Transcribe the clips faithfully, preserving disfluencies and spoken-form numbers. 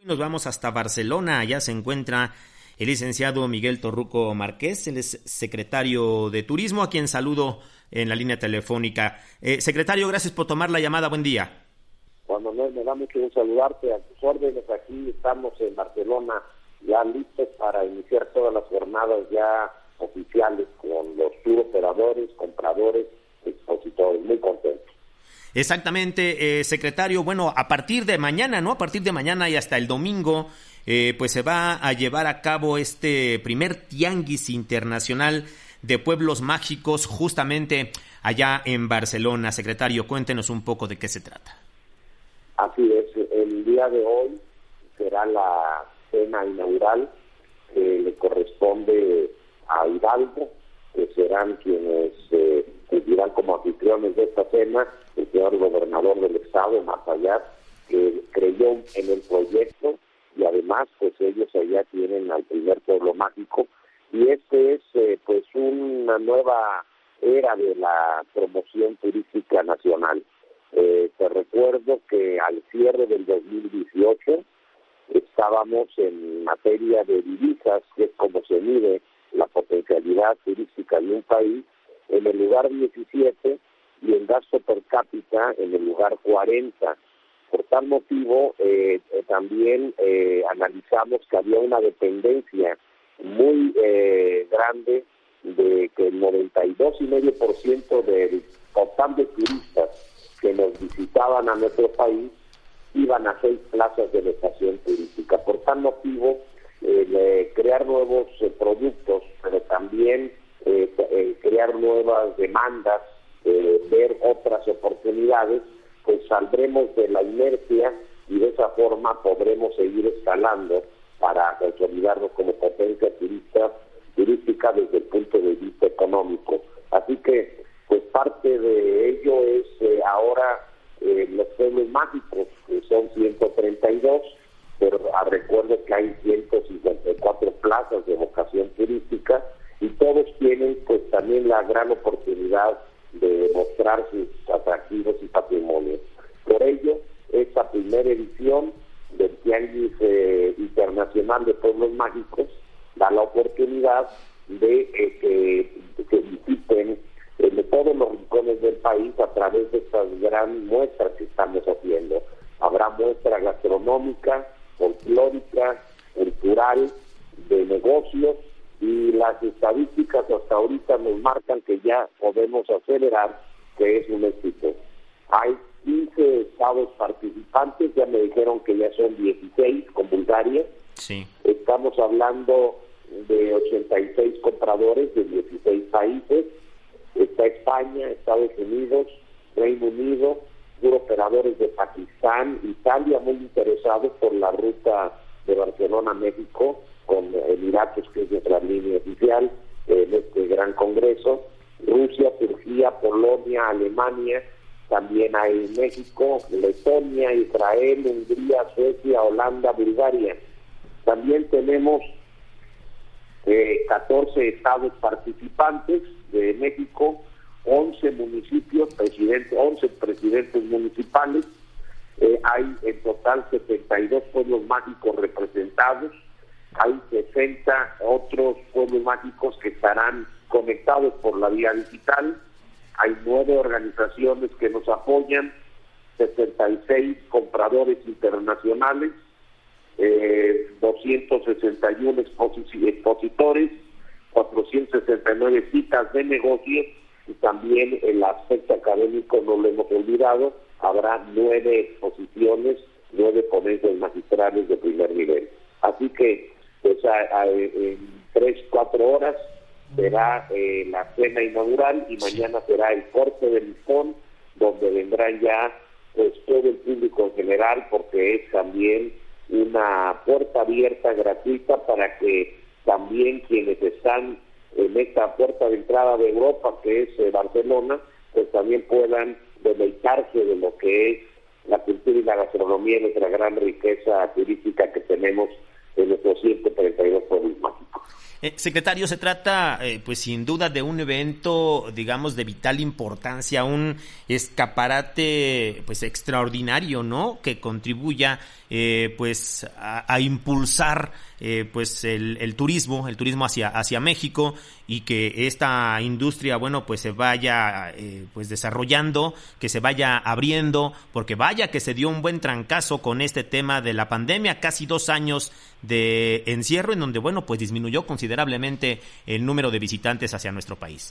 Nos vamos hasta Barcelona, allá se encuentra el licenciado Miguel Torruco Márquez, él es secretario de Turismo, a quien saludo en la línea telefónica. Eh, secretario, gracias por tomar la llamada, buen día. Juan Manuel, me da mucho gusto saludarte, a tus órdenes. Aquí estamos en Barcelona ya listos para iniciar todas las jornadas ya oficiales con los tour operadores, compradores, expositores, muy contentos. Exactamente, eh, secretario. Bueno, a partir de mañana, ¿no? A partir de mañana y hasta el domingo, eh, pues se va a llevar a cabo este primer tianguis internacional de pueblos mágicos justamente allá en Barcelona. Secretario, cuéntenos un poco de qué se trata. Así es, el día de hoy será la cena inaugural que le corresponde a Hidalgo, que serán quienes eh, dirán como anfitriones de esta cena, el señor gobernador del estado, Marta, que creyó en el proyecto y además pues ellos allá tienen al primer pueblo mágico y este es eh, pues una nueva era de la promoción turística nacional. Eh, te recuerdo que al cierre del dos mil dieciocho estábamos en materia de divisas, que es como se mide la potencialidad turística de un país, en el lugar diecisiete y el gasto per cápita en el lugar cuarenta. Por tal motivo, eh, eh, también eh, analizamos que había una dependencia muy eh, grande de que el noventa y dos coma cinco por ciento del total de turistas que nos visitaban a nuestro país iban a seis plazas de estación turística. Por tal motivo, eh, crear nuevos eh, productos, pero también eh, eh, crear nuevas demandas, eh, ver otras oportunidades, pues saldremos de la inercia y de esa forma podremos seguir escalando para consolidarnos como potencia turista, turística desde el punto de vista económico. Así que pues parte de ello es eh, ahora eh, los pueblos mágicos, que son ciento treinta y dos, pero ah, recuerdo que hay ciento cincuenta y cuatro plazas de vocación turística y todos tienen pues también la gran oportunidad de mostrar sus atractivos y patrimonios. Por ello, esta primera edición del Tianguis eh, Internacional de Pueblos Mágicos da la oportunidad de eh, que, que visiten eh, de todos los rincones del país a través de estas gran muestras que estamos haciendo. Habrá muestra gastronómica, folclórica, cultural, de negocios, y las estadísticas hasta ahorita nos marcan que ya podemos acelerar que es un éxito. Hay quince estados participantes, ya me dijeron que ya son dieciséis con Bulgaria. Sí. Estamos hablando de ochenta y seis compradores de dieciséis países. Está España, Estados Unidos, Reino Unido, operadores de Pakistán, Italia, muy interesados por la ruta de Barcelona a México, con Emiratos, que es nuestra línea oficial en este gran congreso, Rusia, Turquía, Polonia, Alemania, también hay México, Letonia, Israel, Hungría, Suecia, Holanda, Bulgaria. También tenemos eh, catorce estados participantes de México, once municipios, presidentes, once presidentes municipales, eh, hay en total setenta y dos pueblos mágicos representados, hay sesenta otros pueblos mágicos que estarán conectados por la vía digital, hay nueve organizaciones que nos apoyan, setenta y seis compradores internacionales, eh, doscientos sesenta y uno expositores, cuatrocientas sesenta y nueve citas de negocios, y también el aspecto académico no lo hemos olvidado, habrá nueve exposiciones, nueve ponencias magistrales de primer nivel. Así que pues a, a, en tres, cuatro horas será eh, la cena inaugural y mañana será el corte del listón, donde vendrán ya pues todo el público en general, porque es también una puerta abierta gratuita para que también quienes están en esta puerta de entrada de Europa, que es eh, Barcelona, pues también puedan deleitarse de lo que es la cultura y la gastronomía, nuestra gran riqueza turística que tenemos en nuestros ciento treinta y dos pueblos mágicos. Eh, secretario, se trata, eh, pues sin duda, de un evento, digamos, de vital importancia, un escaparate, pues extraordinario, ¿no? Que contribuya, eh, pues, a, a impulsar, eh, pues, el, el turismo, el turismo hacia hacia México, y que esta industria, bueno, pues se vaya, eh, pues, desarrollando, que se vaya abriendo, porque vaya que se dio un buen trancazo con este tema de la pandemia, casi dos años de encierro, en donde, bueno, pues disminuyó considerablemente el número de visitantes hacia nuestro país.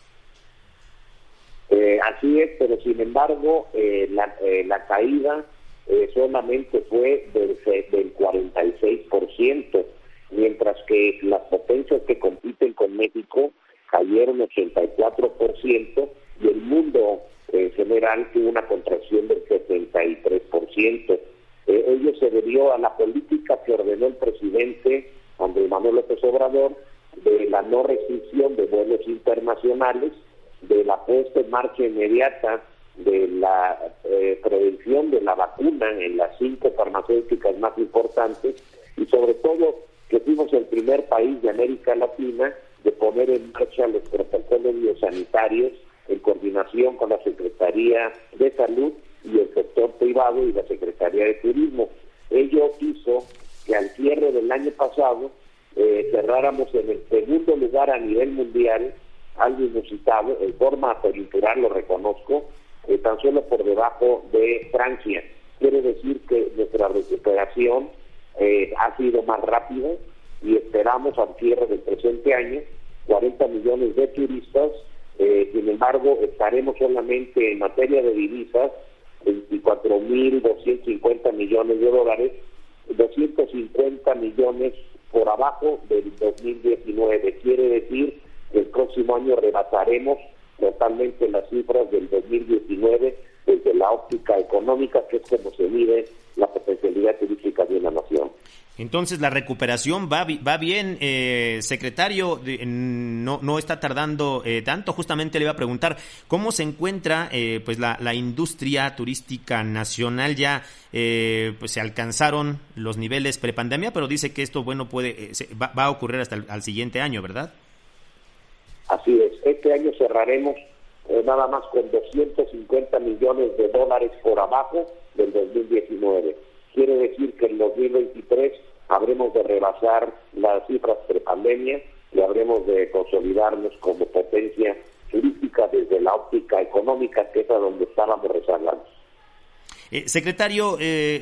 Eh, así es, pero sin embargo, eh, la, eh, la caída eh, solamente fue del, del cuarenta y seis por ciento, mientras que las potencias que compiten con México cayeron ochenta y cuatro por ciento y el mundo en general tuvo una contracción del setenta y tres por ciento. Eh, ello se debió a la política que ordenó el presidente Andrés Manuel López Obrador de la no restricción de vuelos internacionales, de la puesta en marcha inmediata de la eh, prevención de la vacuna en las cinco farmacéuticas más importantes y sobre todo que fuimos el primer país de América Latina de poner en marcha los protocolos biosanitarios en coordinación con la Secretaría de Salud y el sector privado y la Secretaría de Turismo. Ello hizo que al cierre del año pasado eh, cerráramos en el segundo lugar a nivel mundial, algo inusitado, en forma coyuntural, lo reconozco, eh, tan solo por debajo de Francia. Quiere decir que nuestra recuperación eh, ha sido más rápida y esperamos al cierre del presente año cuarenta millones de turistas. Eh, sin embargo, estaremos solamente en materia de divisas veinticuatro mil doscientos cincuenta millones de dólares, doscientos cincuenta millones por abajo del dos mil diecinueve. Quiere decir que el próximo año rebasaremos totalmente las cifras del dos mil diecinueve desde la óptica económica, que es como se mide la potencialidad turística de una nación. Entonces la recuperación va va bien, eh, secretario, no no está tardando eh, tanto. Justamente le iba a preguntar cómo se encuentra eh, pues la, la industria turística nacional. Ya eh, pues se alcanzaron los niveles prepandemia, pero dice que esto bueno puede eh, se, va, va a ocurrir hasta el al siguiente año, ¿verdad? Así es, este año cerraremos eh, nada más con doscientos cincuenta millones de dólares por abajo del dos mil diecinueve. Quiere decir que en dos mil veintitrés habremos de rebasar las cifras prepandemia y habremos de consolidarnos como potencia turística desde la óptica económica, que es a donde estábamos rezagados. Eh, secretario, eh,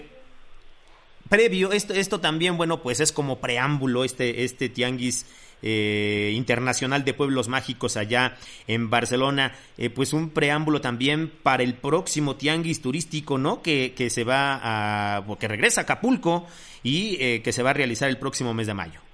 previo, esto, esto también, bueno, pues es como preámbulo este, este tianguis eh, internacional de pueblos mágicos allá en Barcelona, eh, pues un preámbulo también para el próximo tianguis turístico, ¿no? Que, que se va a, o que regresa a Acapulco y eh, que se va a realizar el próximo mes de mayo.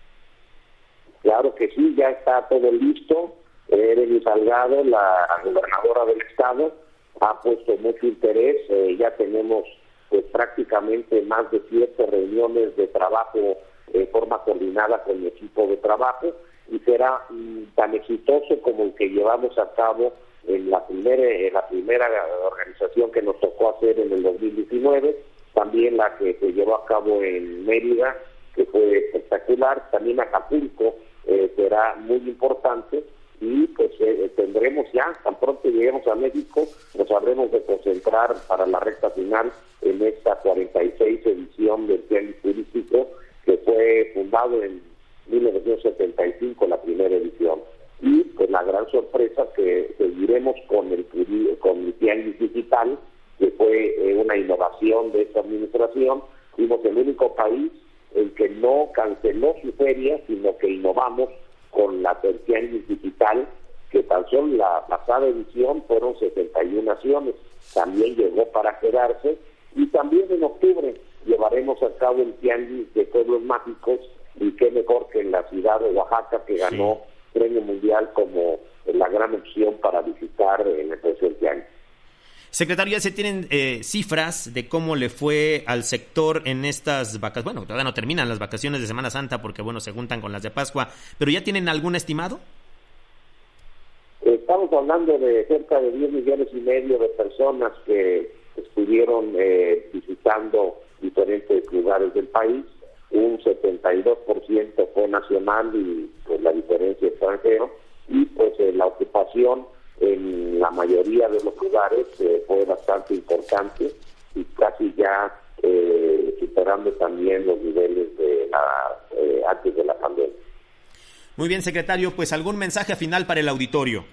Claro que sí, ya está todo listo. Ereni Salgado, la gobernadora del estado, ha puesto mucho interés. Eh, ya tenemos pues prácticamente más de siete reuniones de trabajo en forma coordinada con el equipo de trabajo y será mm, tan exitoso como el que llevamos a cabo en la primera en la primera organización que nos tocó hacer en el dos mil diecinueve, también la que se llevó a cabo en Mérida, que fue espectacular, también Acapulco eh, será muy importante y pues eh, tendremos ya, tan pronto lleguemos a México, nos habremos de concentrar para la recta final en esta cuarenta y seis edición del Tianguis Turístico, que fue fundado en mil novecientos setenta y cinco, la primera edición. Y pues la gran sorpresa que seguiremos con el, con el Tianguis Digital, que fue eh, una innovación de esta administración. Fuimos el único país en que no canceló su feria, sino que innovamos con la del Tianguis Digital, que tan solo la pasada edición fueron setenta y una naciones, también llegó para quedarse, y también en octubre llevaremos a cabo el Tianguis de Pueblos Mágicos, y qué mejor que en la ciudad de Oaxaca, que ganó sí. premio mundial como la gran opción para visitar en el presente año. Secretario, ya se tienen eh, cifras de cómo le fue al sector en estas vacaciones. Bueno, todavía no terminan las vacaciones de Semana Santa porque, bueno, se juntan con las de Pascua, pero ¿ya tienen algún estimado? Estamos hablando de cerca de diez millones y medio de personas que estuvieron eh, visitando diferentes lugares del país. un setenta y dos por ciento fue nacional y pues la diferencia extranjero, y pues eh, la ocupación en la mayoría de los lugares eh, fue bastante importante y casi ya eh, superando también los niveles de la eh, antes de la pandemia. Muy bien, secretario, pues algún mensaje final para el auditorio.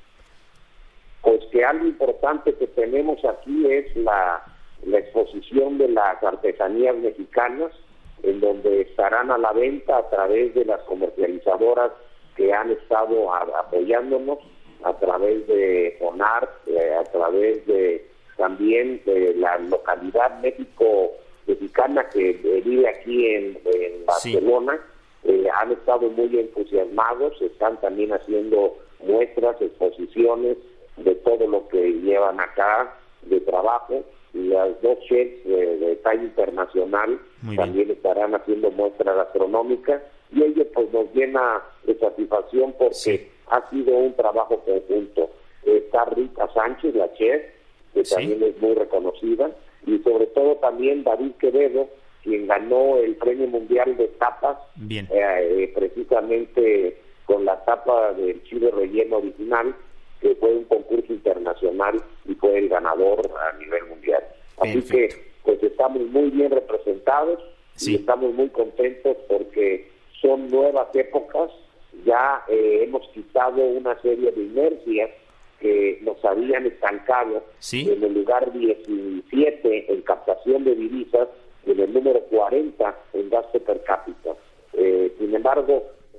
Pues que algo importante que tenemos aquí es la, la exposición de las artesanías mexicanas, en donde estarán a la venta a través de las comercializadoras que han estado a, apoyándonos, a través de FONAR, eh, a través de también de la localidad México mexicana que eh, vive aquí en, en Barcelona. Sí. Eh, han estado muy entusiasmados, están también haciendo muestras, exposiciones de todo lo que llevan acá de trabajo. Las dos chefs de, de talla internacional muy también bien. Estarán haciendo muestras gastronómicas, y ello pues nos llena de satisfacción porque sí. ha sido un trabajo conjunto. Está Rita Sánchez, la chef, que sí. también es muy reconocida, y sobre todo también David Quevedo, quien ganó el Premio Mundial de Tapas, eh, eh, precisamente con la tapa del chile relleno original, que fue un concurso internacional y fue el ganador a nivel mundial. Así Perfecto. que pues estamos muy bien representados sí. y estamos muy contentos porque son nuevas épocas. Ya eh, hemos quitado una serie de inercias que nos habían estancado ¿Sí? en el lugar diecisiete en captación de divisas y en el número cuarenta en gasto per cápita. Eh, sin embargo...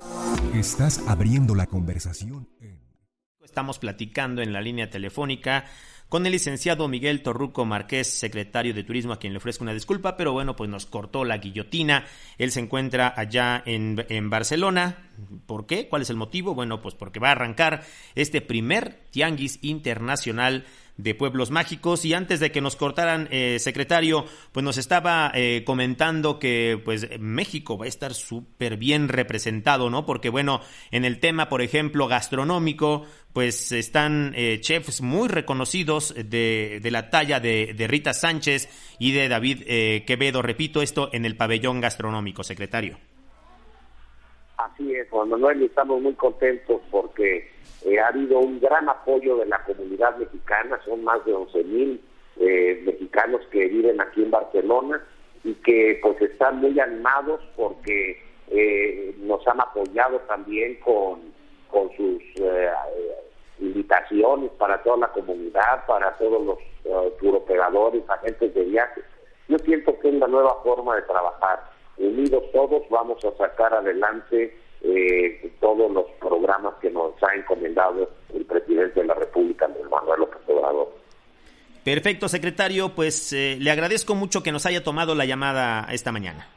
Estás abriendo la conversación. Estamos platicando en la línea telefónica con el licenciado Miguel Torruco Márquez, secretario de Turismo, a quien le ofrezco una disculpa, pero bueno, pues nos cortó la guillotina. Él se encuentra allá en, en Barcelona. ¿Por qué? ¿Cuál es el motivo? Bueno, pues porque va a arrancar este primer Tianguis Internacional de Pueblos Mágicos. Y antes de que nos cortaran, eh, secretario, pues nos estaba eh, comentando que pues México va a estar súper bien representado, ¿no? Porque bueno, en el tema, por ejemplo, gastronómico, pues están eh, chefs muy reconocidos de, de la talla de, de Rita Sánchez y de David eh, Quevedo. Repito, esto en el pabellón gastronómico, secretario. Así es, Juan Manuel, estamos muy contentos porque eh, ha habido un gran apoyo de la comunidad mexicana. Son más de once mil eh, mexicanos que viven aquí en Barcelona y que pues están muy animados porque eh, nos han apoyado también con, con sus eh, invitaciones para toda la comunidad, para todos los uh, turoperadores, agentes de viajes. Yo siento que es la nueva forma de trabajar. Unidos todos vamos a sacar adelante eh, todos los programas que nos ha encomendado el presidente de la República, Andrés Manuel López Obrador. Perfecto, secretario, pues eh, le agradezco mucho que nos haya tomado la llamada esta mañana.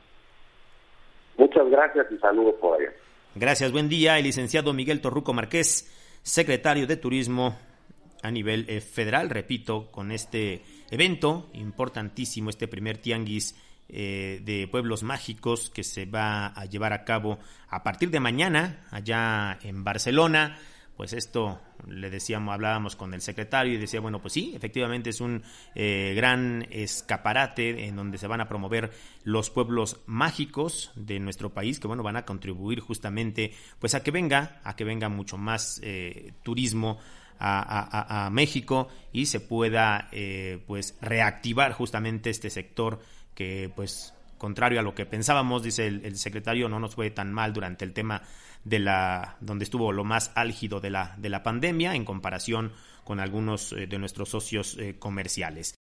Muchas gracias y saludos por allá. Gracias, buen día. El licenciado Miguel Torruco Márquez, secretario de Turismo a nivel eh, federal, repito, con este evento importantísimo, este primer tianguis Eh, de pueblos mágicos que se va a llevar a cabo a partir de mañana allá en Barcelona. Pues esto le decíamos, hablábamos con el secretario y decía, bueno, pues sí, efectivamente es un eh, gran escaparate en donde se van a promover los pueblos mágicos de nuestro país, que bueno, van a contribuir justamente pues a que venga, a que venga mucho más eh, turismo A, a, a México y se pueda eh, pues reactivar justamente este sector que pues contrario a lo que pensábamos, dice el, el secretario, no nos fue tan mal durante el tema de la donde estuvo lo más álgido de la de la pandemia en comparación con algunos eh, de nuestros socios eh, comerciales.